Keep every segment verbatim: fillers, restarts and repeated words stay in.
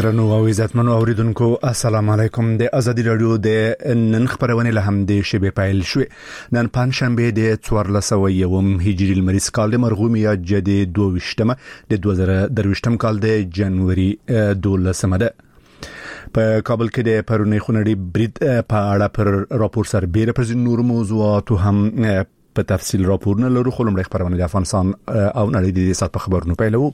درنو او عزتمنو اوریدونکو السلام علیکم. د ازادي رادیو د نن خبرونه له هم د شبي پایل شو. نن پنځشنبه د څوارلسمه یوم هجری لمریز کال د مرغومیا جدي دوه ویشتمه د دوه زره درویشتم کال د جنوري دولسمه ده. په کابل کې د پرونی خونړي برید په اړه پر راپور سربېره پر نور موضوعات هم په تفصیل راپور نه لرو. خلم د خبرونه د افغانستان او نړۍ د سات په خبرونو پیلو.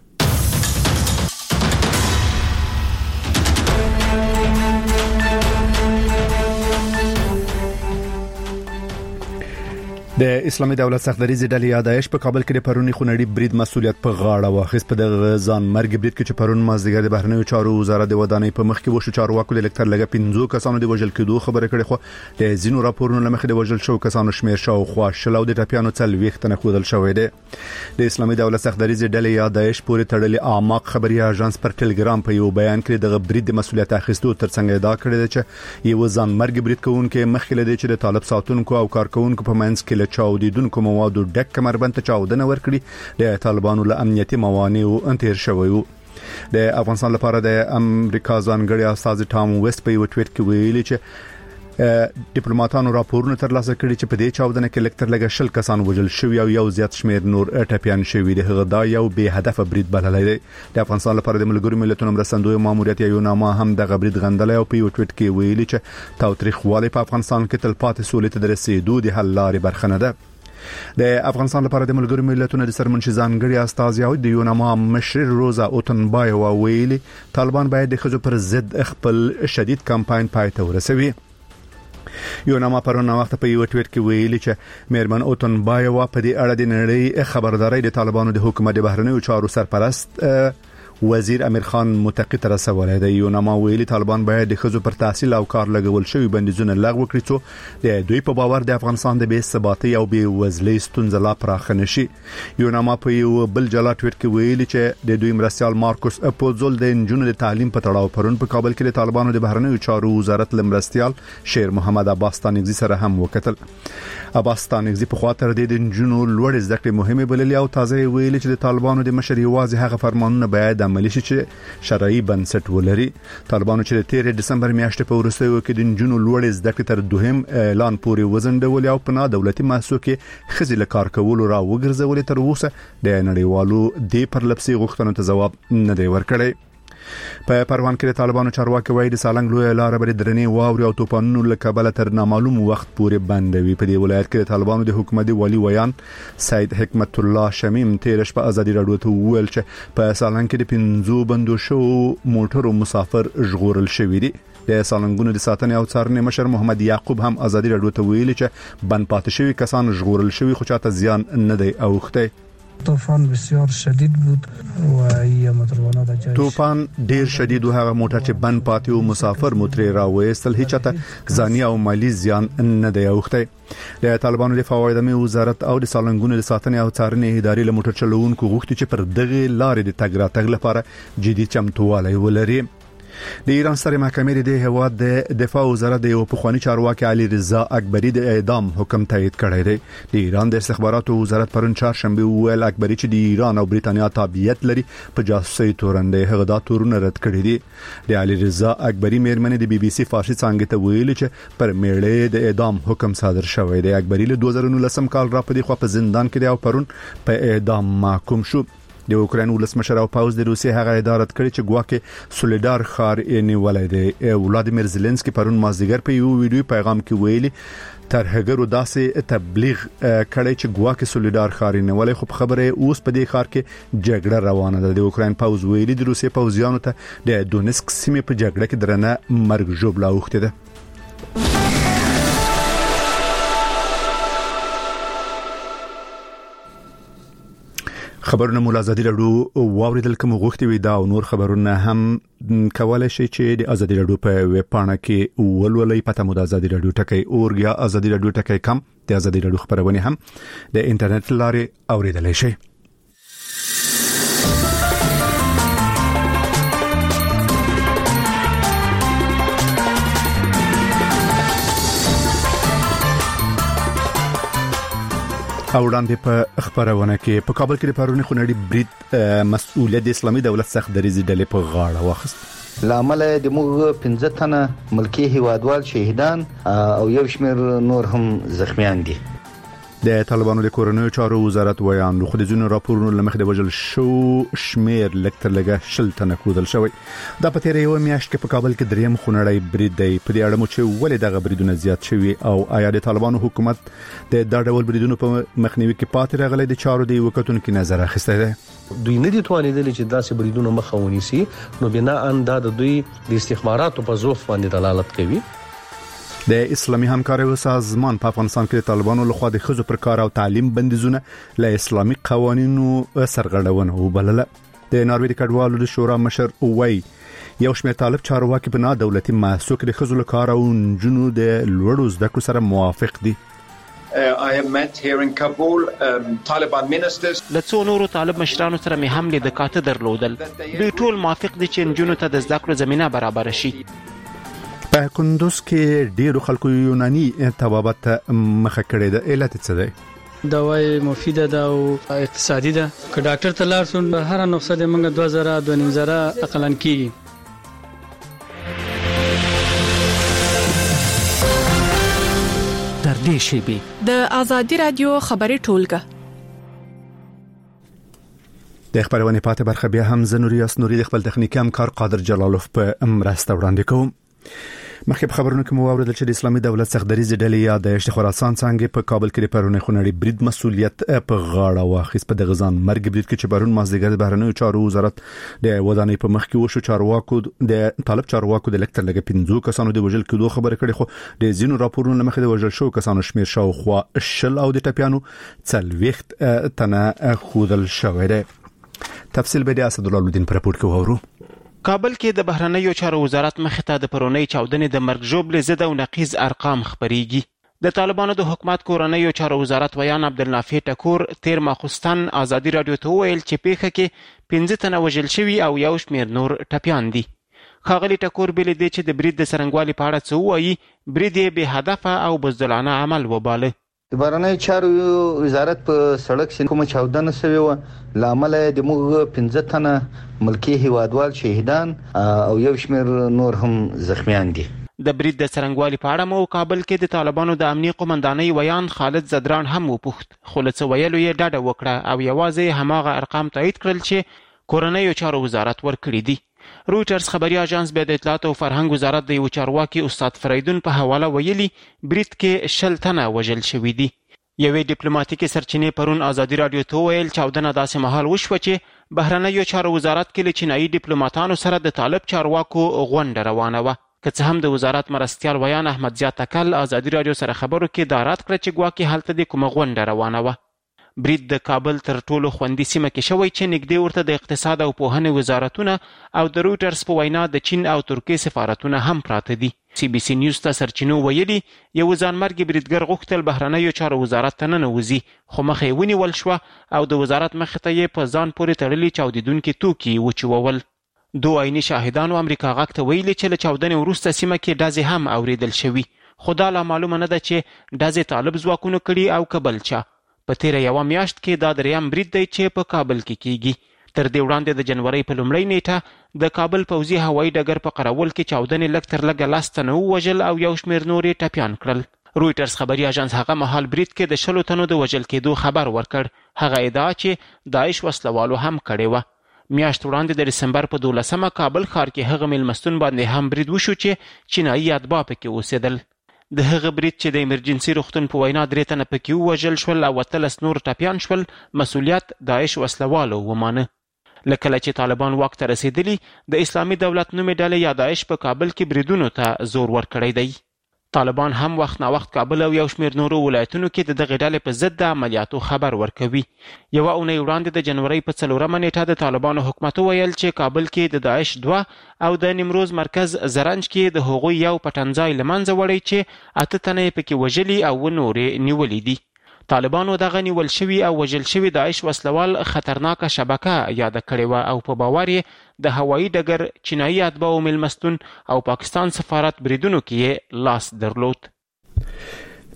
د اسلامي دولت سختدریز ډلې یادایش په کابل کې د پرونی خونړي برید مسولیت په غاړه واخیست. په دغه ځان مرګ برید کې چې پرون مازدیګر د بهرنیو چارو وزارت د ودانۍ په مخ کې وشو چارواکو د الکتر لګه پنځو کسانو د وژل کېدو خبره کړې، خو د زینو راپورونو لمخې د وژل شو کسانو شمیر شو خو شلو د ټاپیانو څل ویختنه خودل شوې ده. د اسلامي دولت سختدریز ډلې یادایش پورې تړلې اعماق خبري اژانس پر ټلګرام په یو بیان کې دغه برید د مسولیت اخیستو ترڅنګ ادعا کړې ده چې یو ځان مرګ برید کوونکې مخکې لدی چې د طالب ساتونکو او کارکونکو په منځ کې له چاودیدونکو موادو ډک کمربند ته چاودنه ورکړي د طالبانو له امنیتي موانعو انتیر شوی. د افغانستان لپاره د امریکا ځانګړي استاذ ټام ویست په یو ټویټ کې ویلي چې ډیپلوماټانو راپورونه ترلاسه کړي چې په دې چاودنه کې لکتر لګه شل کسان وژل شوی او یو زیات شمیر نور ټپيان شوی دي. هغه دا یو به هدف برید بللی دی. د افغانستان لپاره د ملګرو ملتونو مرستندوی ماموریت یو نامه هم د برید غندلې او په یو ټویټ کې ویلي چې تاوتریخوالی په افغانستان کې تلپاتې سولې ته د رسیدو د حل لارې برخه نه ده. د افغانستان لپاره د ملګرو ملتونو د سرمنشي ځانګړي استاذ یو د یوناما مشر روزا اوتنبای او ویلي طالبان باید د خځو پر ضد خپل شدید کمپاین پای ته ورسوي. یوناما پرونه وخت په یو ټویټ کې ویلي چې میرمن اوتنبای او په دې اړه د نړۍ خبرداري د طالبانو د حکومت د بهرنیو چارو سرپرست وزیر امیر خان متقی تر رسولای دی. یوناما ویلي طالبان باید د خځو پر تحصیل او کار لګول شوی بندیزونه لغوه کړي چې د دوی په باور د افغانستان د بې ثباتۍ او بې وزلۍ ستونزې لا پراخه نشي. یوناما په یو بل جلا ټویټ کې ویلي چې د دوی مرستيال مارکوس اپوزول د انجونو د تعلیم په تړاو پرون په کابل کې د طالبانو د بهرنیو چارو وزارت لمرستيال شیر محمد عباس تانگزی سره هم وکتل. عباس تانگزی په خاطر د انجونو لوړ زده کړې مهمه بللې او تازه ویلي چې د طالبانو د مشر یوازې هغه فرمانونه باید عملي شي چې شرعي بنسټ ولري. طالبانو چې د تیر دسمبر میاشتې په وروستیو کې د انجونو لوړ زده کړې تر دوهم اعلان پورې وزندول او په نا دولتي مؤسسو کې خزي له کار کولو را وګرځول تر اوسه د نړیوالو د پرلپسي غوښتنو ته ځواب نه دی ورکړی. په پروان کې د طالبانو چارواکي وایي د سالنګ لوی لار بری درنې واوري او توپانونو له کبله تر نامعلوم وخت پورې بندوي. په دې ولایت کې د طالبانو د حکومتي والی ویان سید حکمت الله شمیم تیرش په ازادي رادیو ته ویل چې په سالنګ کې د پنځو بندو شو موټرو مسافر ژغورل شوی دي. د سالنګونو د ساتنې او څارنې مشر محمد یعقوب هم ازادي رادیو ته ویلي چې بند پاتې شوی کسان ژغورل شوی خو چاته زیان نه دی اوخته. طوفان بسیار شدید بود و ای موتروانات جایش طوفان ډیر شدید و هغه موټر چې بند پاتې او مسافر موټر راوېستل هیڅ ته ځاني او مالی زیان نه دی اوخته. د طالبانو د فوایدمي وزارت او د سالنګونو د ساتنې او څارنې ادارې له موټر چلوونکو غوښتي چې پر دغه لارې د تګ راتګ لپاره جدي چمتووالی ولري. د ایران سترې محکمې د هیواد د دفاع وزارت د یو پخوانی چارواکي علي رضا اکبری د اعدام حکم تایید کړی دی. د ایران د استخباراتو وزارت پرون چهارشنبه ویل اکبری چې د ایران او بریتانیا تابعیت لري په جاسوسي تورنده هغه دا تورونه رد کړی دي. د علي رضا اکبری میرمن د بي بي سي فارسی څنګه ته ویل چې پر میړې د اعدام حکم صادر شوی دی. اکبری له دوه زره نولسم کال را په دې خو په زندان کې دی او پرون په اعدام محکوم شو. د اوکراین ولسمشر او پاوز د روسیې هغه ادارت کړی چې ګواکې سولیدار خار یې نیولای دی. ولادیمیر زيلنسکي پرون مازدیګر په یو ویډیو پیغام کې ویلي ترهګرو داسې تبلیغ کړی چې ګواکې سولیدار خار یې نیولای خو خبره اوس په دې خار کې جګړه روانه ده. د اوکراین پاوز ویلي د روسیې پاوزیانو ته د دونسک سیمې په جګړه کې درنه مرګ ژوبلا اوخته ده. خبرونه مول ازادي رادیو واوریدل کوم غوښتي وي دا او نور خبرونه هم کولای شي چې د ازادي رادیو په ویب پاڼه کې ولولئ. پته مو د ازادي رادیو ټکی اورګ یا ازادي رادیو ټکی کم د ازادي رادیو خبرونه هم د انټرنیټ لارې اوریدل شي. او وړاندې په خبرونه کې په کابل کې د پرونی خونړي برید مسؤلیت د اسلامي دولت سختدریز ډلې په غاړه واخیست. لامل د موږ پنځه تنه ملکی هیوادوال شهیدان او یو شمېر نور هم زخمیان دي. د طالبانو د کورنیو چارو وزارت ویان خو د ځینو راپورونو لمخې د وژل شو شمیر لکتر لګه شل تنه کودل شوی. دا په تیر یو میاشت کې په کابل کې دریم خونړی برید دی. په دې اړه مو چې ولې دغه بریدونه زیات شوي او آیا د طالبانو حکومت د دا ډول بریدونو په مخنیوي کې پاتې راغلی د چارو دی وکټونکو نظر اخیستی دی. دوی نه دي توانیدل چې داسې بریدونو مخه ونیسي، نو بنا ان دا د دوی د استخباراتو په ضعف باندې دلالت کوي. د اسلامي همکارۍ سازمان په افغانستان کې د طالبانو لخوا د ښځو پر کار او تعلیم بندیزونه له اسلامي قوانینو سرغړونه وبلله. د ناروې د کډوالو د شورا مشر وایي یو شمېر طالب چارواکي په نه دولتي مؤسسو کې د ښځو له کار او نجونو د لوړو زده کړو سره موافق دي. Uh, I have met here in Kabul um, Taliban ministers. لڅو نورو طالب مشرانو سره مې هم د کاته درلودل. دوی ټول موافق دي چې نجونو ته د زده کړو زمينه برابر شي. په کندوز کې ډیرو خلکو یوناني طبابت مخه کړې ده. علت څه دی؟ دواي مفیده ده او اقتصادي ده. که ډاکټر ته لاړ شو هر نسخه د موږ دوه زره دوه نیم زره اقلن کیږي. در دې شیبي د آزادي رادیو خبري ټولګه د خبرونه پاتې برخه بیا هم زنوریاس نوري د خپل تخنیکی همکار قادر جلالوف په مرسته وړاندې کوم. مخکې په خبرونو کې مو واوریدل چې د اسلامي دولت سختدریزه ډلې یا د خراسان څنګه په کابل کې پرونی خونړی برید مسولیت په غاړه واخیست. په دغه ځان مرګ برید کې چې پرون مازدیګر د بهرنیو چارو وزارت د ودانۍ په مخ کې وشو چارواکو د طالب چارواکو د لکتر لګ پنځو کسانو د وژل کېدو خبره کړې، خو د زینو راپورونو لمخې د وژل شو کسانو شمیر شاوخوا شل او د ټپیانو څلوېښت تنه خودل شوی دی. تفصیل به د اسد الله الدین پر راپور کې وورو. کابل کې د بهرنیو چارو وزارت مخې ته د پرونی چاودنې د مرګ ژوبل زده او نقیض ارقام خبريږي. د طالبانو د حکومت کورنیو چارو وزارت ویان عبدالنافع ټکور تیر ماخستان آزادي رادیو ته ویل چې پیښه کې پنځه تنه وژل شوي او یو شمېر نور ټپیان دي. ښاغلي ټکور بل دي چې د برید د سرنګوالي په اړه څه وایي، برید یې بې هدفه او بزدلانه عمل وباله. د بهرنیو چارو وزارت په سړک سین کومه چاودنه شوې و، لامل د موږ پنځه تنه ملکی هیوادوال شهیدان او یو شمېر نور هم زخمیان دي. د برید د سرنګوالي په اړه مو کابل کې د طالبانو د امنیه قومندانۍ ویان خالد زدران هم وپوښت، خو له څه ویلو یې ډډه وکړه او یوازې هماغه ارقام تایید کړل چې کورنیو چارو وزارت ورکړي دي. رویټرز خبري اژانس به د اطلاعات او فرهنګ وزارت د یو چارواکي استاد فریدون په حواله ویلي برید کې شل تنه وژل شوي دي. یوې ډیپلوماټیکي سرچینې پرون آزادي رادیو ته ویل چاودنه داسې مهال وشوه چې بهرنیو چارو وزارت کې له چینایي ډیپلوماټانو سره د طالب چارواکو غونډه روانه وه. که څه هم د وزارت مرستیال ویان احمد ضیا تکل آزادي رادیو سره خبرو کې دا رد کړه چې ګواکې هلته د کومه غونډه روانه وه. برید د کابل تر ټولو خوندي سیمه کې شوی چې نږدې ورته د اقتصاد او پوهنې وزارتونه او د رویټرز په وینا د چین او ترکیې سفارتونه هم پراته دي. سی بي سي نیوز ته سرچینو ویلي یو ځانمرګي بریدګر غوښتل بهرنیو چارو وزارت ته ننوځي، خو مخه یې ونیول شوه او د وزارت مخې ته یې په ځان پورې تړلي چاودیدونکي توکي وچوول. دوه عیني شاهدانو امریکا غاک ته ویلي چې له چاودنې وروسته سیمه کې ډزې هم اوریدل شوي، خو دا لا معلومه نه ده چې ډزې طالب ځواکونو کړي او که بل چا. په تیره یوه میاشت کې دا دریم برید دی چې په کابل کې کیږي. تر دې وړاندې د جنورۍ په لومړۍ نیټه د کابل پوځي هوایي ډګر په قرول کې چاودنې لږ تر لږه لس تنه ووژل او یو شمېر نور یې ټپیان کړل. رویټرز خبري اژانس هغه مهال برید کې د شلو تنو د وژل کېدو خبر ورکړ. هغه ادعا چې داعش وسلوالو هم کړې وه. میاشت وړاندې د ډسمبر په دولسمه کابل ښار کې هغه میلمستون باندې هم برید وشو چې چینایي اتباع پکې اوسېدل. د هغه برید چې د ایمرجنسي روغتون په وینا درې تنه پکې ووژل شول او اتلس نور ټپیان شول، مسؤلیت داعش وسلوالو ومانه. له کله چې طالبان واک ته رسېدلي د اسلامي دولت نومې ډلې یا داعش په کابل کې بریدونو ته زور ورکړی دی. طالبان هم وخت نا وخت کابل او یو شمېر نورو ولایتونو کې د دغې ډلې په ضد د عملیاتو خبر ورکوي. یوه اونۍ وړاندې د جنورۍ په څلورمه نیټه د طالبانو حکومت وویل چې کابل کې د داعش دوه او د نیمروز مرکز زرنج کې د هغوی یو پټنځای له منځه وړی چې اته تنه یې پکې وژلي او نورې نیولي دي. طالبانو دغه نیول شوي او وژل شوي داعش وسلوال خطرناکه شبکه یاده کړې وه او په باور یې د هوایي ډګر، چینایي اتباعو میلمستون او پاکستان سفارت بریدونو کې یې لاس درلود.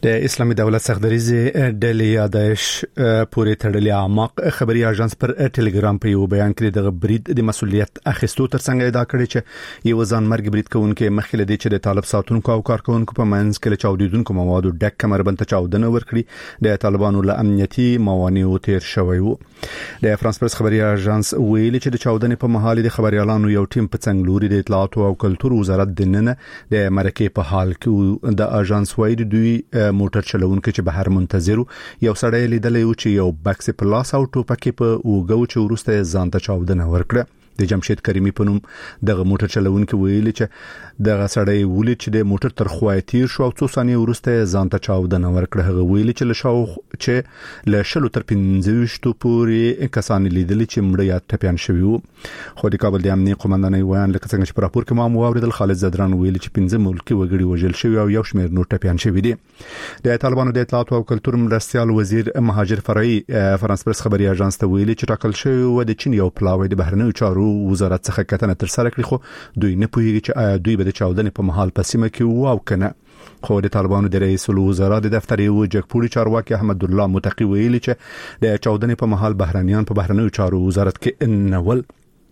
د اسلامي دولت سختدریزې ډلې یا داعش پورې تړلې اعماق خبري اژانس پر ټلګرام په یو بیان کې د برید د مسولیت اخیستو ترڅنګ ادعا کړې چې یو ځان مرګ برید کوونکې مخکې د چې د طالب ساتونکو او کارکونکو په منځ کې چاودیدونکو موادو ډک کمربند چاودنه ورکړي د طالبانو له امنیتي موانعو تیر شوی وو. د فرانس پرس خبري اژانس ویلي چې د چاودنې په محل د خبريالانو یو ټیم په څنګلوري د اطلاعات او کلتور وزارت د نن د مرکه په حال کې د اژانس وایي دوی موټر چلوونکي چې بهر منتظرو یو سړی لیدلی و چې یو بکس په لاس او ټوپک په اوګو چې ورسته ځان ته چاودنه ورکړه. د جمشید کریمی په نوم دغه موټر چلوونکي ویلي چې دغه سړی ولید چې د موټر تر خوا تیر شو او څو ثانیې ورسته ځان ته چاودنه ورکړه. هغه ویلي چې له شاو چې له شلو تر پنځه پورې کسان لیدل چې مړه یا ټپيان شوی وو. خو د کابل د امنیتي قومندانۍ ویان لکه څنګه چې په راپور کې ما موریدل خالد زدران ویلي چې پنځه ملکی وګړي وژل شوی او یو شمېر نور ټپيان شوی دي. د طالبانو د اطلاعات او کلتور مرستيال وزیر مهاجر فرعي فرانس پرس خبري اژانس ته ویلي چې ټاکل شوی و د چین یو پلاوی د بهرنیو چارو وزارت څخه کتنه تر سره کړی، خو دوی نه پوهیږي چې دوی به د چاودنې په محل په سیمه کې وو او کنه. خو د طالبانو د رئیس الوزرا د دفتر یو جګپوري چارواکي احمد الله متقی ویلي چې د چاودنې په محل بهرنیان په بهرنیو چارو وزارت کې انول.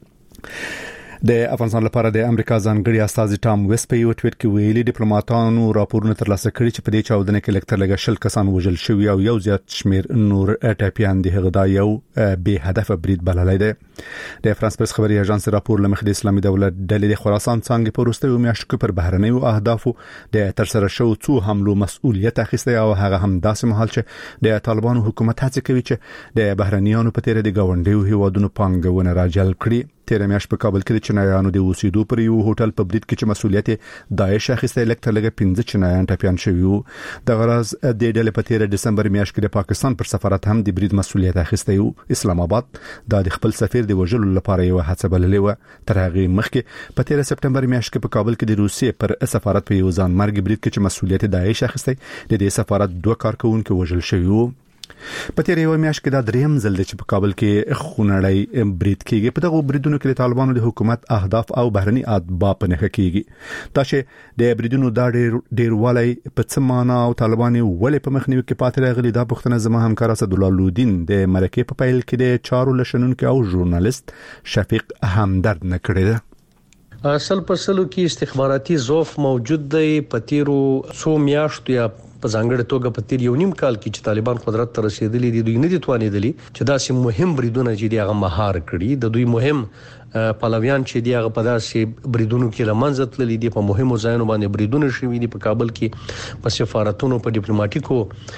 د افغانستان لپاره د امریکا ځانګړي استازي ټام ویس په یو ټویټ کې ویلي ډیپلوماټانو راپورونه ترلاسه کړي چې په دې چاودنه کې لکتر لګا شل کسان وژل شوی او یو زیات شمیر نور ټاپیان دي. هغه دا یو به هدف برید بللی دی. د فرانس پرس خبري اژانس راپور لمخ د اسلامي دولت ډلې د خراسان څنګه په وروستیو میاشتو کې پر بهرنیو اهدافو د تر سره شو څو حملو مسؤلیت اخیسته او هغه هم داسې مهال چې د طالبانو حکومت هڅه کوي چې د بهرنیانو په تیر د گاونډیو هیوادونو پانګونه راجل کړي. تیر میاشت په کابل کې د چینایانو د اوسېدو پر یو هوټل په برید کې چې مسؤلیت داعش اخیسته لکه لګه پنځه چینایان ټپيان شوی وو. د غرض د ډلې په تیر دسمبر میاشت کې د پاکستان پر سفارت هم د برید مسؤلیت اخیسته یو. اسلام آباد د خپل سفیر د وژلو لپاره یو هڅه بللې و. تر هغه مخکې په تیر سپټمبر میاشت کې په کابل کې د روسیې پر سفارت په یو ځان مرګ برید کې چې مسؤلیت داعش اخیسته د دې سفارت دوه کارکونکو وژل شوی وو. په تیر یو میاشت کې دا دریم ځل دی چې په کابل کې خونړی برید کیږي. په دغه بریدونو کې طالبانو د حکومت اهداف او بهرني اتباع په نښه کیږي. دا چې د بریدونو دا ډیر ډیر والی په څه معنا او طالبان ولې په مخنیوي کې پاتې راغلي دا پوښتنه زما همکار اسدالله لودین د مرکه په پیل کې د چارو لشنونکو او ژورنالیست شفیق همدرد نه کړی ده. اصل په سلو کې استخباراتي ضعف موجود دی. په تیرو څو میاشتو یا په ځانګړي توګه په تیر یو نیم کال کې چې طالبان قدرت ته رسیدلي دي دوی نه دي توانېدلي چې داسې مهم بریدونه چې دی هغه مهار کړي. د دوی مهم پلویان چې دی هغه په داسې بریدونو کې لمنځه تللي دي. په مهمو ځایونو باندې بریدونه شوي دي. په کابل کې په سفارتونو په ډیپلوماټیکو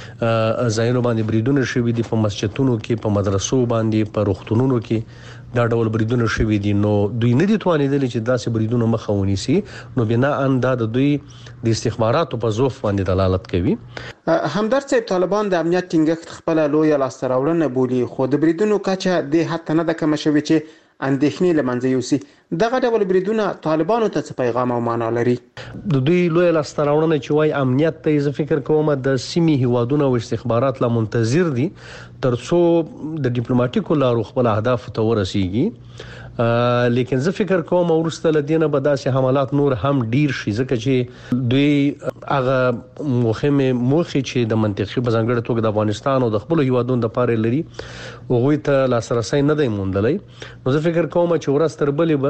ځایونو باندې بریدونه شوي دي. په مسجدونو کې په مدرسو باندې په روغتونونو کې دا ډول بریدونه شوي دي. نو دوی نه دي توانېدلي چې داسې بریدونه مخه ونیسي. نو بنا ان دا د دوی د استخباراتو په ضعف باندې دلالت کوي. همدرد صاحب طالبان د امنیت ټینګښت خپل لوی لاسته راوړنه بولي، خو د بریدونو کچه د حتی نه د کم شوي چې اندېښنې لمنځه یوسي. دغه ډول بریدونه طالبانو ته څه پیغام او معنا لري؟ د دوی لوی لاسته راوړنه چې وای امنیت ته زه فکر کوم د سیمې هیوادونو او استخبارات لا منتظر دي ترڅو د ډیپلوماټیکو لارو خپل اهداف ته ورسیږي. لیکن زه فکر کوم ورسته لدینه به داسې حملات نور هم ډیر شي ځکه چې دوی هغه مهمه موخه چې د منطقي بزنګړه توګه د افغانستان او د خپل هیوادونو د پاره لري هغه ته لاسرسي نه دی موندلای. نو زه فکر کوم چې ورسته بلې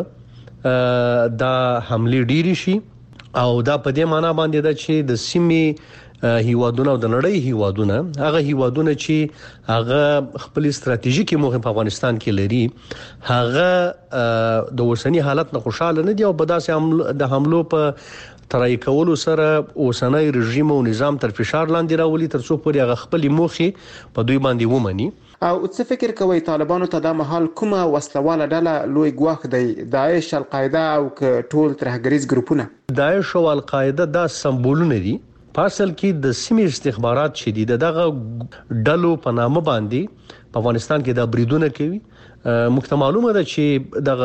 به دا حمله ډیر شي او دا په دې معنی باندې دا چې د سیمې هیوادونه او د نړۍ هیوادونه هغه هیوادونه چې هغه خپل ستراتیژیکي موخه په افغانستان کې لري هغه د اوسنی حالت نه خوشاله نه دي او په داسې د حملو په ترای کولو سره اوسنی رژیم او نظام تر فشار لاندې راولي ترڅو پورې هغه خپل موخه په دوی باندې ومني. او څه فکر کوي طالبانو ته د محل کومه وسلواله ډله لوی ګواښ دی؟ داعش، القاعده او ټول ترهګریز ګروپونه؟ داعش او القاعده دا سمبولونه دي. په اصل کې د سیمې استخبارات شدید دغه ډلو په نامه باندې په افغانستان کې دا بریدونه کوي. مخته معلومه ده چې دغه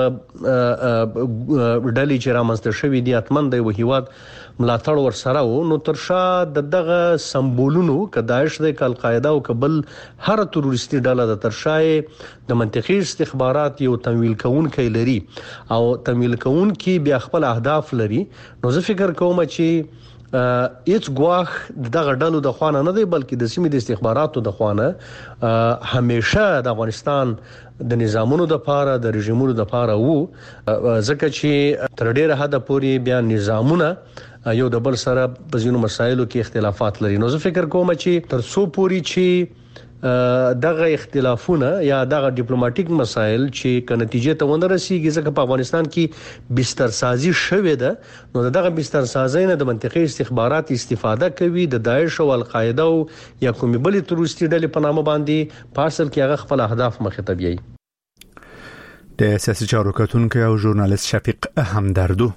ډلې چې رامنځته شوې دي اتمن د وحیوات ملاتړ ورسره وو. نو ترشا دغه سمبولونو ک داعش د القاعده او قبل هر تروریستي ډله د ترشای د منطقي استخبارات یو تمویل کوونکی لري او تمویل کوونکی بیا خپل اهداف لري. نو زه فکر کوم چې هیڅ ګواښ دغه ډلو د خوانه نه دی بلکې د سیمې د استخباراتو د خوانه همیشه د افغانستان د نظامونو د پاره د رژیمونو د پاره وو ځکه چې تر ډیره حد پورې بیا نظامونه یو د بل سره په ځینو مسایلو کې اختلافات لري. نو زه فکر کوم چې تر څو پوري چې دغه اختلافونه یا دغه ډیپلوماټیک مسایل چې ک نتیجې ته ونه رسیږي ځکه په افغانستان کې بستر سازي شوې ده نو دغه بستر سازي نه د منطقي استخبارات استفاده کوي د داعش او القاعده او یا کومې بلې تروریستي ډلې په نامه باندې پارسل کې هغه خپل اهداف مخې ته بیایي. د سیاسي چارو کتونکو او ژورنالیست شفیق همدردو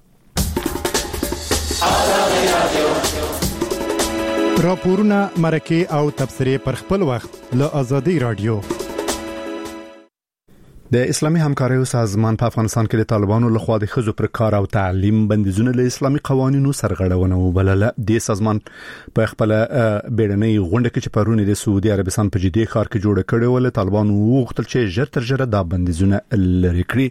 راپورونه مرکه او تبصره پر خپل وخت له ازادي رادیو. د اسلامي همکاریو سازمان په افغانستان کې د طالبانو لخوا د خزو پر کار او تعلیم بندیزونه له اسلامي قوانینو سرغړونه وبلله. د سازمان په خپل بیړنۍ غونډه کې چې پرونی د سعودي عربستان په جدي ښار کې جوړ کړي ول طالبانو وغوښتل چې ژر تر ژره دا بندیزونه لري کړي.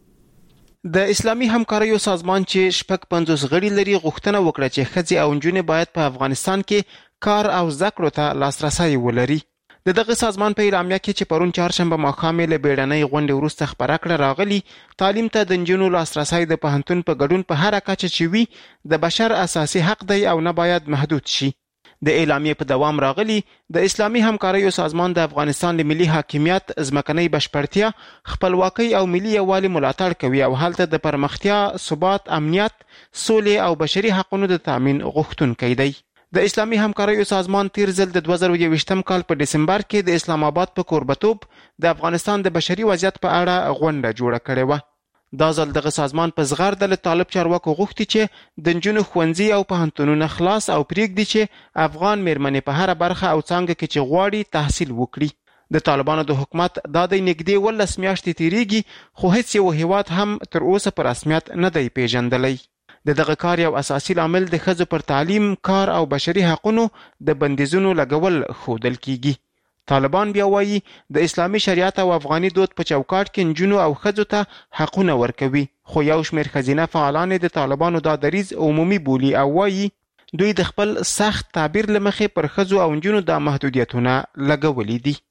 د اسلامي همکاریو سازمان چې شپږ پنځوس غړي لري غوښتنه وکړه چې ښځې او نجونې باید په افغانستان کې کار او زده کړو ته لاسرسي ولري. د دغه سازمان په اعلامیه کې چې پرون چهارشنبه ماښام له بیړنۍ غونډې وروسته خبره کړه راغلي تعلیم ته د نجونو لاسرسي د پوهنتون په ګډون په هر کچه چې وي د بشر اساسي حق دی او نه باید محدود شي. د اعلامیه په دوام راغلي د اسلامي همکاریو سازمان د افغانستان د ملي حاکمیت ځمکنۍ بشپړتیا خپلواکۍ او ملي یووالي ملاتړ کوي او هلته د پرمختیا ثبات امنیت سولې او بشري حقوقو د تامین غوښتونکی دی. د اسلامي همکاریو سازمان تیر ځل د دوه زره یوویشتم کال په دسمبر کې د اسلام آباد په کوربتوب د افغانستان د بشري وضعیت په اړه غونډه جوړه کړې و. دا ځل دغه سازمان په زغرده له طالب چارواکو غوښتي چې د نجونو ښوونځي او پوهنتونونه خلاص او پریږدي چې افغان میرمنې په هر برخه او څانګه کې چې غواړي تحصیل وکړي. د طالبانو د حکومت دا د نږدې ولس میاشتې تیریږي خو هیڅ یو هیواد هم تر اوسه په رسمیت نه دی پیژندلی. د دغه کار یو اساسي عامل د ښځو پر تعلیم کار او بشري حقوقو د بندیزونو لګول ښودل کیږي. طالبان بیا وایي د اسلامي شریعت او افغاني دود په چوکاټ کې نجونو او ښځو ته حقونه ورکوي خو یو شمېر ښځینه فعالان د طالبانو دا دریځ عمومي بولي او وایي دوی د خپل سخت تعبیر له مخې پر ښځو او نجونو د محدودیتونه لګولي دي.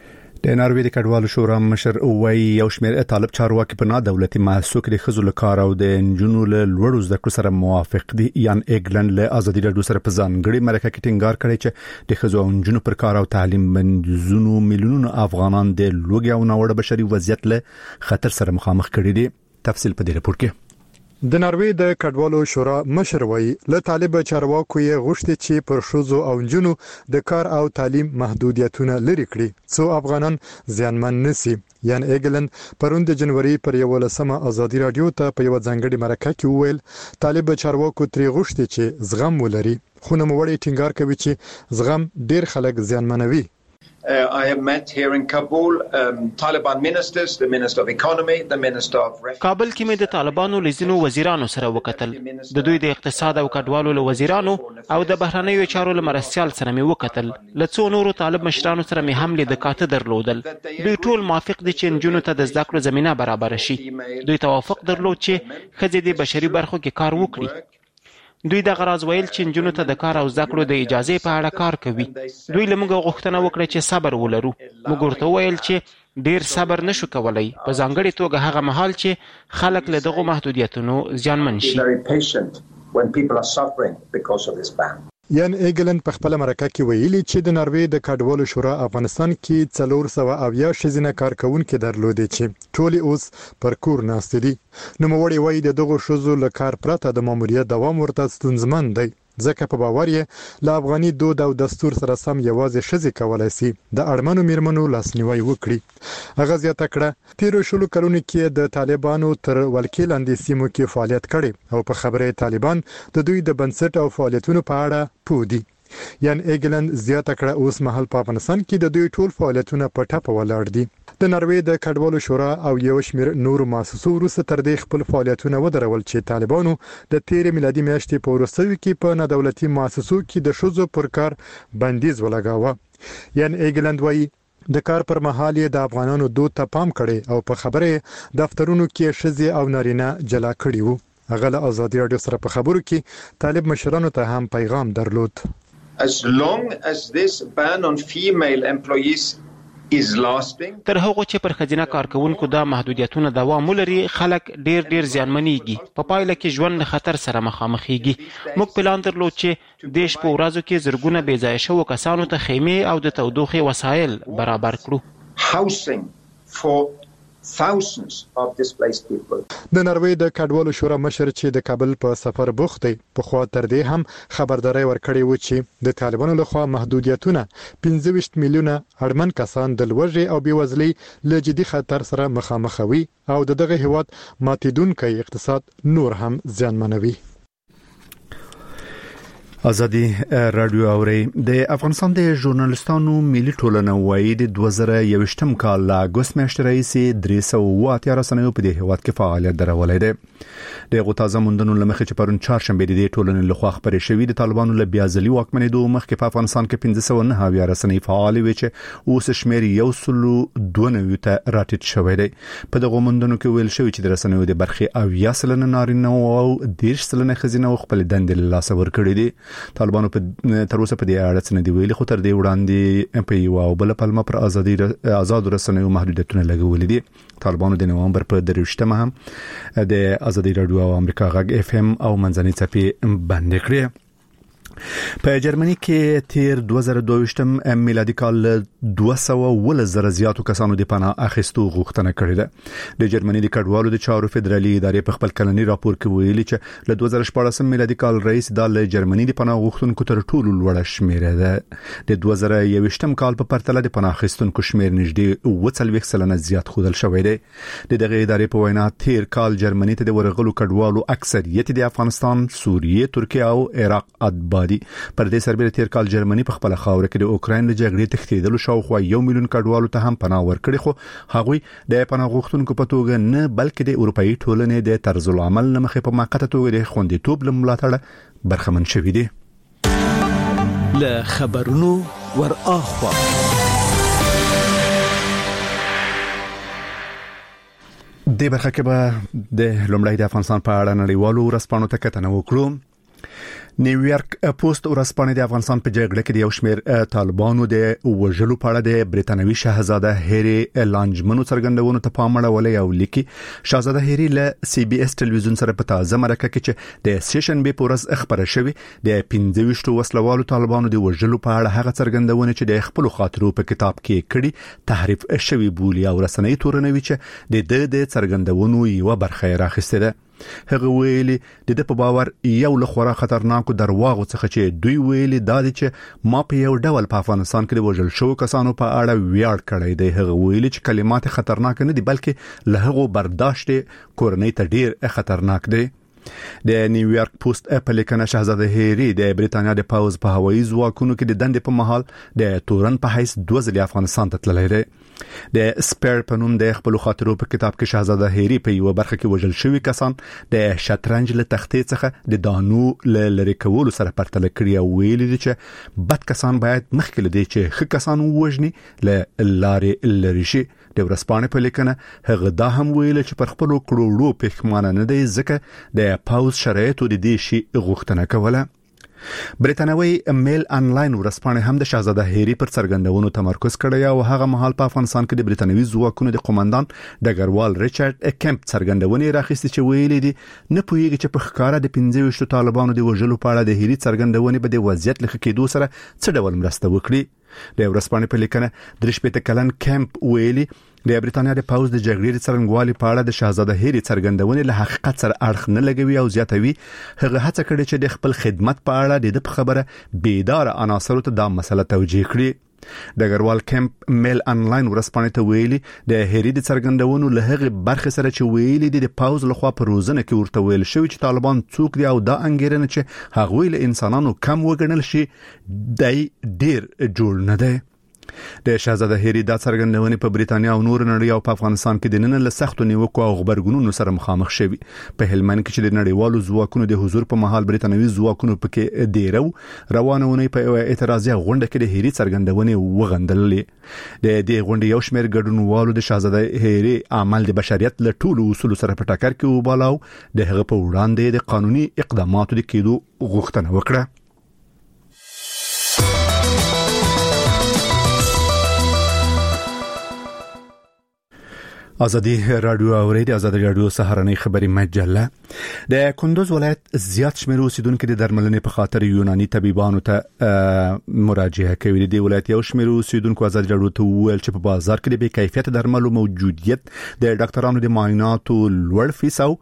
د ناروې د کډوالو شورا مشر وایي یو شمېر طالب چارواکي په نادولتي مؤسسو کې د ښځو لپاره او د نجونو له لوړو زده کړو سره موافق دي. یان ایګلند له ازادي رادیو سره په ځانګړي مرکه کې ټینګار کړی چې د ښځو او نجونو پر کار او تعلیم بندیزونو میلیونونو افغانان د لوږې او ناوړه بشري وضعیت له خطر سره مخامخ کړي دي. تفصیل په دې راپور کې. د ناروې د کډوالو شورا مشر وایي له طالب چارواکو یې غوښتي چې پر ښځو او نجونو د کار او تعلیم محدودیتونه لري کړي څو افغانان زیانمن نشي. یان ایګلند پرون د جنوري پر یولسمه ازادي رادیو ته په یو ځانګړي مرکه کې وویل طالب چارواکو ترې غوښتي چې زغم ولري خو نوموړی ټینګار کوي چې زغم ډیر خلک زیانمنوي. Uh, I have met here in Kabul um, Taliban ministers, the Minister of Economy, the Minister of Refugees. کابل کې مې د طالبانو لزینو وزیرانو سره وکتل. د دوی د اقتصاد او کډوالو له وزیرانو او د بهرنیو چارو له مرستيال سره مې وکتل. له څو نورو طالب مشرانو سره مې هم لید کاته درلودل. دوی ټول موافق دي چې نجونو ته د زده کړو زمينه برابر شي. دوی توافق درلود چې ښځې د بشري برخو کې کار وکړي. دوی د غراض ویل چې نجونو ته د کار او زده کړو د اجازه په اړه کار کوي. دوی لمغه غوښتنه وکړه چې صبر ولرو. موږ ورته ویل چې ډیر صبر نشو کولای په ځانګړي توګه هغه مهال چې خلک له دغه محدودیتونو زیانمن شي. یان ایګلند په خپل مرکه کې ویلي چې د ناروې د کډوالو شورا افغانستان کې څلور سوه اویا ښځینه کارکونکو درلودي چې ټول اوس پر کور ناست دي. نو موړي وایي د دغه ښځو له کار پرته د ماموریت دوام ورته ستونزمن دی ځکه په باور یې له افغاني دود او دستور سره سم یوازې ښځې کولای شي د اړمنو میرمنو لاسنیوي وکړي. هغه زیاته کړه تیرو شلو کلونو کې د طالبانو تر ولکې لاندې سیمو کې فعالیت کړي او په خبره طالبان د دوی د بنسټ او فعالیتونو په اړه پوه دي. یان ایګلند زیاته کړه اوس مهال په افغانستان کې د دوی ټول فعالیتونه په ټاپه ولاړ دي. د ناروې د کډوالو شورا او یو شمېر نورو مؤسسو وروسته تر دې خپل فعالیتونه ودرول چې طالبانو د تیر میلادي میاشتې په وروستیو کې په نادولتي مؤسسو کې د ښځو پر کار بندیز ولګاوه. یان ایګلند وایي د کار پر مهال یې د افغانانو دود ته پام کړي او په خبره دفترونو کې ښځې او نارینه جلا کړي وو. هغه له ازادي رادیو سره په خبرو کې طالب مشرانو ته هم پیغام درلود. As long as this ban on female employees is lasting, تر هغه چې پر خزینه کارکونکو دا محدودیتونه دوام ولري خلک ډیر ډیر زیانمنېږي په پایله کې ژوند له خطر سره مخامخېږي. موږ پلان درلود چې دیش په ورځو کې زرګونه بې ځایه شوو کسانو ته خیمې او د تودوخې وسایل برابر کړو. housing for thousands of displaced people. د نروې د کډوالو شورا مشر چې د کابل په سفر بوخت دی په خوا تر دې هم خبرداري ورکړې و چې د طالبانو لخوا محدودیتونه پنځه ویشت میلیونه اړمن کسان د لوږې او بېوزلۍ له جدي خطر سره مخامخوي او د دغه هیواد ماتیدونکي اقتصاد نور هم زیانمنوي. ازادي رادیو اوري د افغانستان د ژورنالستانو ملي ټولنه وایي د دوه زره یوویشتم کال لا اگست میاشتې راهیسې درې سوه اوه اتیا رسنیو په دې هیواد کې فعالیت درولې ده. د غوتازه موندنو لمخې چې پرون چهارشنبه د دې ټولنې لخوا خبرې شوې د طالبانو له بیازلي واکمنېدو مخکې په افغانستان کې پنځه سوه نه اویا رسنۍ فعال وي چې اوس شمیر یو سل دوه نوي ته راټیټ شوی دی. په دغه موندنو کې ویل شوی چې د رسنیو د برخې اویا سلنه نارینه او دېرش سلنه ښځینه خپل دندې له لاسه ورکړي دي. طالبانو په تر اوسه په دې اړه څه نه دی ویلي خو تر دې وړاندې په یو او بل پلمه پر ازادي آزاد رسنیو محدودیتونه لګولې دي. طالبانو د نوامبر په درویشتمه هم د ازادي رادیو او امریکا غږ اف ام او منځنۍ څپې بند کړې. په جرمني کې تیر دوه زره دوه ویشتم میلادي کال دوه سوه اوولس زره زیاتو کسانو د پناه اخیستو غوښتنه کړې ده. د جرمني د کډوالو د چارو فدرالي ادارې په خپل کلني راپور کې ویلي چې له دوه زره شپاړسم میلادي کال رئیس د جرمني د پناه غوښتونکو تر ټولو لوړه شمیره ده. د دوه زره یوویشتم کال په پرتله د پناه اخیستونکو شمیر نږدې اوه څلوېښت سلنه زیات ښودل شوی دی. د دغه ادارې په وینا تیر کال جرمني ته د ورغلو کډوالو اکثریت د افغانستان، سوریه، ترکیه او عراق ادبا دي. پر دې سربېره تیر کال جرمني په خپل خاور کې د اوکراین له جګړې تښتېدلو شاوخوا یو میلیون کډوالو ته هم پناه ورکړي خو هغوی د پناه غوښتونکو په توګه نه بلکې د اروپאי ټولنې د طرز العمل له مخې په موقته توګه د خوندیتوب له ملاتړه برخمن شوي دي. له خبرونو ور اخوا د برخه کې به د لومړی د افغانستان په اړه نړیوالو ورځپاڼو ته کتنه وکړو. نیویارک پوسټ ورځپاڼه د افغانستان په جګړه کې د یو شمېر طالبانو د وژلو په اړه د بریتانوي شاهزاده هری لانجمنو څرګندونو ته پام اړولی او لیکي شاهزاده هری له سی بي اس ټلویزیون سره په تازه مرکه کې چې د سیشنبه په ورځ خبره شوې د پنځه ویشت وسلوالو طالبانو د وژلو په اړه هغه څرګندونه چې د خپل خاطرو په کتاب کې کړي تحریف شوی بولی او رسنۍ تورنوي چې د د د څرګندونو یو برخه راخسته ده. هغه ویلي د د په باور یو له خورا خطرناکو درواغو څخه چې دوی ویلي دا دي چې ما په یو ډول په افغانستان کې د وژل شو کسانو په اړه ویاړ کړی دی. هغه ویلي چې کلمات خطرناک نه دي بلکې له هغه برداشت کورنۍ ته ډیر خطرناک دی. د نیویارک پوسټ په لیکنه شاهزاده هری د بریتانیا د پاوز په هوایي ځواکونو کې د دندې په مهال د تورن په حیث دوه ځلې افغانستان ته تللی دی. د سپیر په نوم د خپل خاطرو په کتاب کې شاهزاده هری په یو برخه کې وژل شوی کسان د شطرنج له تختې څخه د دانو لری کولو سره پرتله کړی او ویلي دي چې بد کسان باید مخکې لدی چې ښه کسان ووژني له لارې لری شي. د ورځپاڼې په لیکنه هغه دا هم ویل چې پر خپل کړوړو پښمانه نه دی ځکه د پاوز شرایطو د دې شي غوښتنه کوله. بریتانوي میل انلاین ورځپاڼه هم د شاهزاده هری پر څرګندونو تمرکز کړی او هغه مهال په افغانستان کې د بریتانوي ځواکونو د قومندان ډګروال ریچارډ کیمپ څرګندونې راخستې چې ویلي دي نه پوهیږي چې په ښکارا د پنځه ویشت طالبانو د وژلو په اړه د هری څرګندونې به د وضعیت لخوا کېدو سره څه ډول مرسته وکړي. د ورځپاڼې په لیکنه درې شپېته کلن کیمپ ویلي د بریتانیا د پاوز د جګړې څرنګوالي په اړه د شاهزاده هری څرګندونې له حقیقت سره اړخ نه لګوي او زیاتوي هغه هڅه کړې چې د خپل خدمت په اړه د خبره بیدار عناصرو ته دا مسله توجیه کړي. ډګروال کیمپ میل انلاین ورځپاڼې ته ویلي د هری د څرګندونو له هغه برخه سره چې ویلي دي د پاوز لخوا په روزنه کې ورته ویل شوی چې طالبان څوک دي او دا انګیرنه چې هغه له انسانانو کم وګڼل شي دای ډیر جوړ نه دی. د شاهزاده هری د څرګندونې په بریتانیا او نور نړۍ او په افغانستان کې د نن له سختو نیوکو او خبرګونونو سره مخامخ شوي. په هلمند کې چې د نړیوالو ځواکونو د حضور په مهال بریتانوي ځواکونو پکې ډیرو روانونه په اعتراضي غونډه کې د هری څرګندونې وغندلې. د دې غونډې یو شمېر ګډونوالو د شاهزاده هری عمل د بشریت له ټولو اصول سره په ټکر کې وبالاو. د هغه په وړاندې د قانوني اقداماتو د کېدو غوښتنه وکړه. ازادي رادیو او ریډیو ازادي رادیو سهارنۍ خبري مجله. د کندوز ولایت زیات شمېر اوسیدونکو د درملنې په خاطر یوناني طبيبانو ته مراجعه کوي. د ولایت یو شمېر اوسیدونکو ازادي رادیو ته ویل چې په بازار کې د بې کیفیت درملو موجودیت د ډاکټرانو د معایناتو لوړ فیصد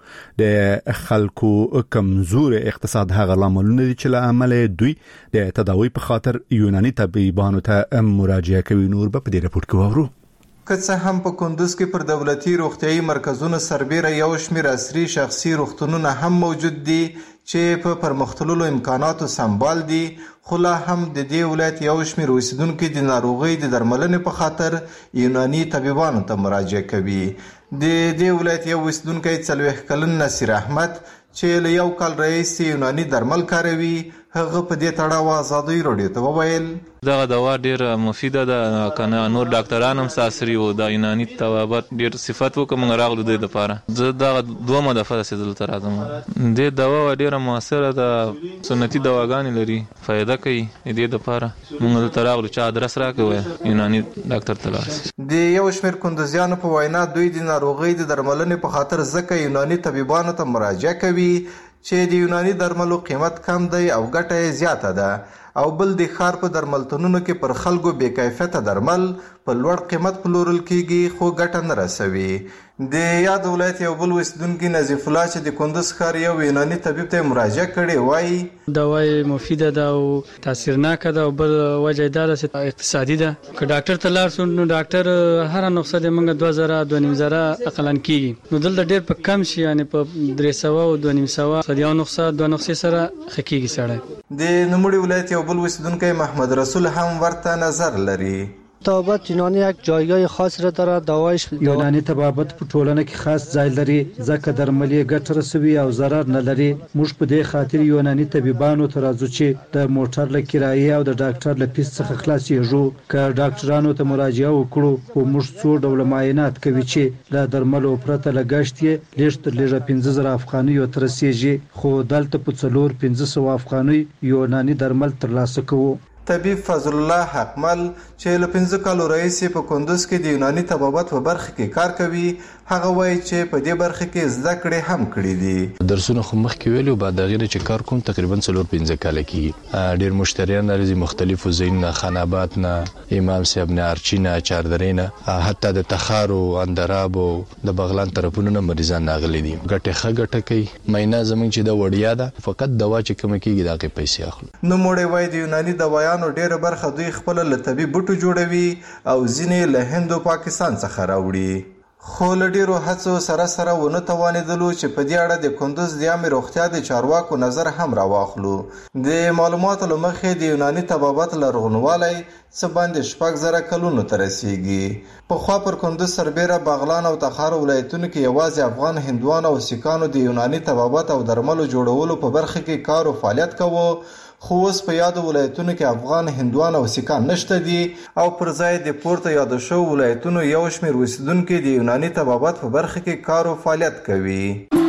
د خلکو کمزور اقتصاد هغه لاملونه دي چې له عمل دوی د تداوی په خاطر یوناني طبيبانو ته مراجعه کوي. نور به په دې راپور کې وورو. که څه هم په کندوز کې پر دولتي روغتيایي مرکزونو سربېره یو شمېر عصري شخصي روغتونونه هم موجود دي چې په پرمختللو امکاناتو سمبال دي، خو لا هم د دې ولایت یو شمېر اوسیدونکي د ناروغۍ د درملنې په خاطر یوناني طبيبانو ته مراجعه کوي. د دې ولایت یو اوسیدونکی څلوېښت کلن نصیر احمد چې له یو کال راهیسې یوناني درمل کاروي، هغه په دې تړاو ازادي رادیو ته وویل دغه دوا ډیره مفیده ده، کنه نور ډاکټران هم ساسري وو د یوناني طبابت ډیر صفات وکم راغلو د لپاره. زه دغه دوه دفعه سیدل تر راځم. د دوا ډیره موثره ده، سنتي دواګانې لري، فائدہ کوي. دې لپاره موږ تر راغلو چې ادرس راکوي یوناني ډاکټر ته لاس. د یو شمېر کندوزیانو په وینا دوی د ناروغۍ د درملنې په خاطر ځکه یوناني طبيبانو ته مراجعه کوي چې د یوناني درملو قیمت کم دی او ګټه یې زیاته ده، او بل د ښار په درملتونونو کې پر خلکو بې کیفیته درمل په لوړ قیمت پلورل کیږي خو ګټه نه رسوي. د یاد ولایت یو بل اوسیدونکي نظیف الله چې د کندوز ښار یو یوناني طبيب ته مراجعه کړې وایي دوا مفیده ده او تاثیرناکه ده، او بل وجه دا ده چې اقتصادي ده. که ډاکټر ته لاړ شو نو ډاکټر هر نسخه د موږ دوه زره دوه نیم زره اقلان کیږي، نو دلته ډېر په کم شي، یعنی په درې سوه او دوه نیم سوه یو نسخه دوه نسخې سره ښه کیږي سړی. د نوموړي ولایت یو بل اوسیدونکی محمد رسول هم ورته نظر لري. طبابت یونانی یک جایگاه خاص را داره. دوایش یونانی طبابت په ټولنه کې خاص ځای لري، ځکه درمل یې ګټه رسوي او ضرر نه لري. موږ په دې خاطر یونانی طبيبانو ته راځو چې د موټر له کرایې او د ډاکټر له فیس څخه خلاصېږو. که ډاکټرانو ته مراجعه وکړو خو موږ څو ډول معاینات کوي چې له درملو پرته لګښت یې لږ تر لږه پنځه زره افغانیو ته رسیږي، خو دلته په څلور پنځه سوه افغانۍ یونانی درمل ترلاسه کوو. طبيب فضل الله حقمل چې له پنځه کالو راهیسې په کندوز کې د یوناني طبابت په برخه کې کار کوي، هغه وایي چې په دې برخه کې زده کړې هم کړې دي. درسونه خو مخکې ویلو، بعد هغه چې کار کوم تقریبا څلور پنځه کال کېږي. ډېر مشتریان راځي مختلفو ځایونو، خانابات نه، امام صاحب نه، ارچی نه، چاردرې نه، حتی د تخار او اندراب او د بغلان طرفونو نه مریضان راغلي دي. ګټه ښه ګټه کوي. مینه زمونږ چې د وړیا ده، فقط دوا چې کوم کېږي دغه پیسې اخلو. نو موړې وایي د یوناني دوايانو ډېره برخه دوی خپل له طبي بوټو جوړوي او ځینې له هند او پاکستان څخه راوړي. خو له ډیرو هڅو سره سره ونه توانېدلو چې په دې اړه د کندوز د عامه روغتیا د چارواکو نظر هم راواخلو. د معلوماتو له مخې د یوناني طبابت لرغونوالی څه باندې شپږ زره کلونو ته رسیږي. پخوا پر کندوز سربیره بغلان او تخار ولایتونو کې یوازې افغان هندوان او سیکانو د یوناني طبابت او درملو جوړولو په برخه کې کار او فعالیت کوو، خو اوس په یادو ولایتونو کې افغان هندوان او سیکان نشته دي، او پر ځای د پورته یادو شو ولایتونو یو شمېر اوسیدونکي د یوناني طبابت په برخه کې کار او فعالیت کوي.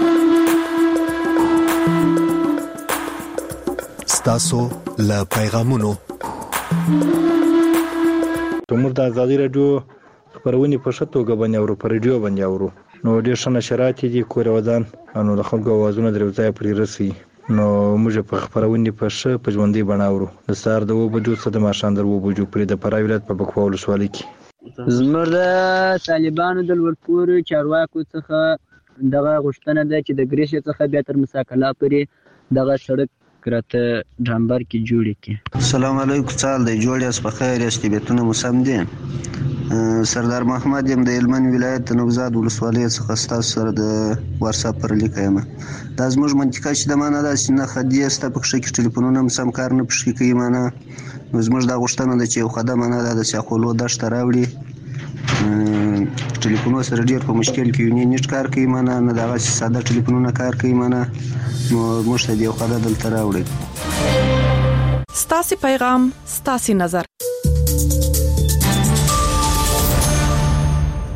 ستاسو له پیغامونو تمور د ازادي رادیو خبرونه په شتو غبنې ورو پر رادیو باندې ورو نو ډېر شنه شرایط دي کور ودان انو د خلکو اوازونه درو ځای پر رسي، نو موږ په خبرونه په ش په ژوندۍ بناورو د سار د و بجو څخه د ماشان در و بجو پر د پرای ولایت په بکوال سوالي کې زموږ د طالبانو د ورپور چارواکو څخه دغه غشتنه ده چې د ګریش څخه بیا تر مساکلا پرې دغه سړک کرته ډامبر کې جوړی کی. السلام علیکم، سال دی جوړیاس په خیر است بیتونه مسم دي. سردار محمد یم د هلمند ولایت نوزاد ولسوالۍ څخه ستاسو سره د واتساپ پر لیکم. دا زموږ منطقه چې د معنا د سینه خدي است په کې ټلیفونونه هم سم کار نه پښې کوي، معنا زموږ دا غوښتنه ده چې یو قدم نه ده د سیاخولو دشت راوړي. ټلیفونو سره ډیر په مشکل کې یو نیټ کار کوي مانه نه دغه ساده ټلیفونونه کار کوي مانه نو موږ ته یو قدم دلته راوړي. ستاسو پیغام ستاسو نظر